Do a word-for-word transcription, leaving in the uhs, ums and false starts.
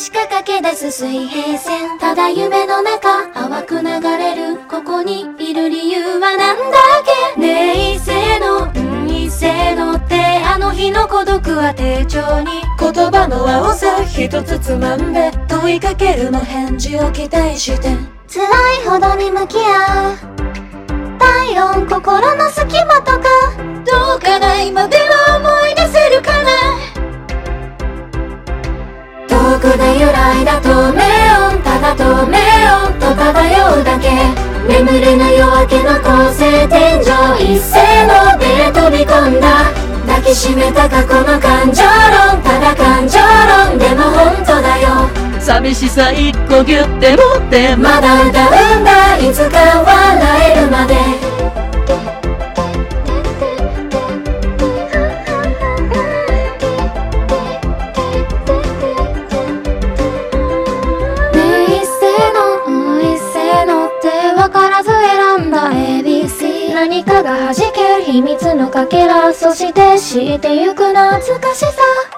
しか駆け出す水平線、ただ夢の中淡く流れる、ここにいる理由はなんだっけ。ねえ異性の、うん異性のってあの日の孤独は丁重に、言葉の青さ一つつまんで問いかけるの返事を期待して、辛いほどに向き合う体温、心の隙間とかどうかな、今では思い出せるかな。遠くで揺らいだ透明音、ただ透明音と漂うだけ、眠れぬ夜明けの構成天井、一斉ので飛び込んだ、抱きしめた過去の感情論、ただ感情論でも本当だよ。 寂しさ一個ギュッて持ってまだ歌うんだ、いつか笑えるまで。ねえ一斉の、うん一斉のって分からず選んだ エービーシー、 何かが弾ける秘密のかけら、そして知ってゆく懐かしさ。